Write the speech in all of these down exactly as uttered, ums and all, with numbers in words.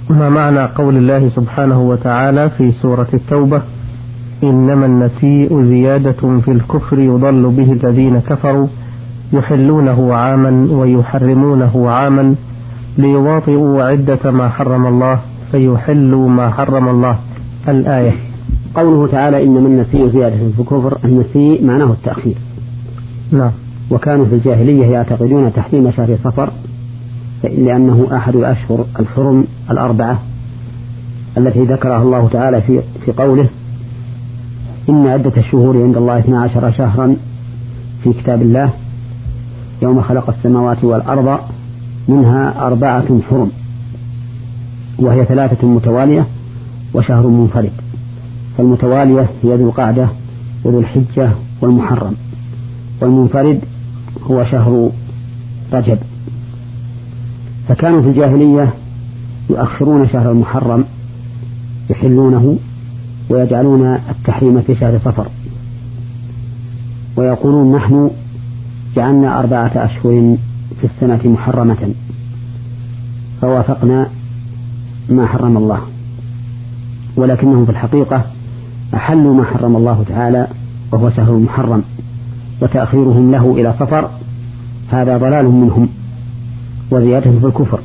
ما معنى قول الله سبحانه وتعالى في سورة التوبة: إنما النسيء زيادة في الكفر يضل به الذين كفروا يحلونه عاما ويحرمونه عاما ليواطئوا عدة ما حرم الله فيحلوا ما حرم الله. الآية. قوله تعالى إنما النسيء زيادة في الكفر، النسيء معناه التأخير. نعم. وكانوا في الجاهلية يعتقدون تحريم شهر صفر لأنه أحد الأشهر الحرم الأربعة التي ذكرها الله تعالى في في قوله: إن عدة الشهور عند الله اثنا عشر شهرا في كتاب الله يوم خلق السماوات والأرض منها أربعة حرم، وهي ثلاثة متوالية وشهر منفرد. فالمتوالية هي ذو القعدة وذو الحجة والمحرم، والمنفرد هو شهر رجب. فكانوا في الجاهلية يؤخرون شهر المحرم يحلونه ويجعلون التحريم في شهر صفر، ويقولون: نحن جعلنا أربعة أشهر في السنة محرمة فوافقنا ما حرم الله، ولكنهم في الحقيقة أحلوا ما حرم الله تعالى وهو شهر المحرم، وتأخيرهم له إلى صفر هذا ضلال منهم وزيادة في الكفر.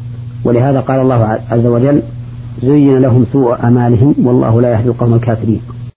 ولهذا قال الله عز وجل: زين لهم سوء أعمالهم والله لا يهدي القوم الكافرين.